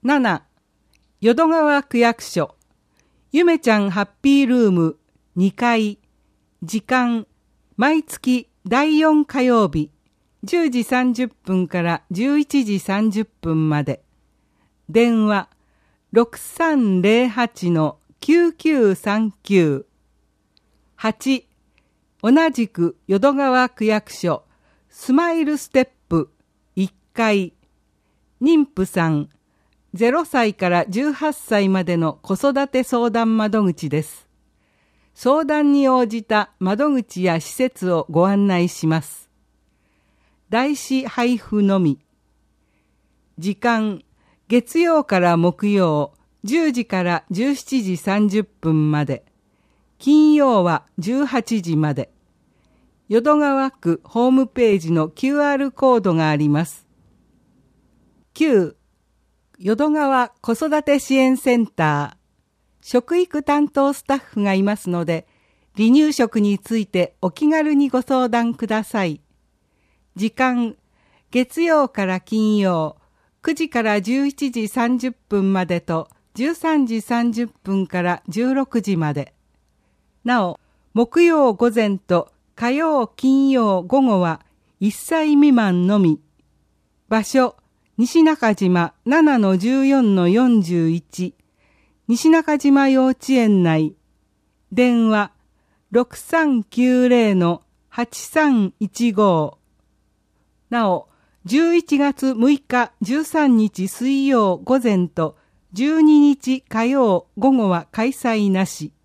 7、淀川区役所、ゆめちゃんハッピールーム2階、時間、毎月第4火曜日、10時30分から11時30分まで。電話、6308-9939。8、同じく淀川区役所、スマイルステップ1階、妊婦さん、0歳から18歳までの子育て相談窓口です。相談に応じた窓口や施設をご案内します。台紙配布のみ。時間、月曜から木曜、10時から17時30分まで。金曜は18時まで。淀川区ホームページの QR コードがあります。9、淀川子育て支援センター。食育担当スタッフがいますので、離乳食についてお気軽にご相談ください。時間、月曜から金曜、9時から11時30分までと13時30分から16時まで。なお、木曜午前と火曜金曜午後は1歳未満のみ。場所、西中島 7-14-41 西中島幼稚園内。電話 6390-8315。なお、11月6日13日水曜午前と12日火曜午後は開催なし。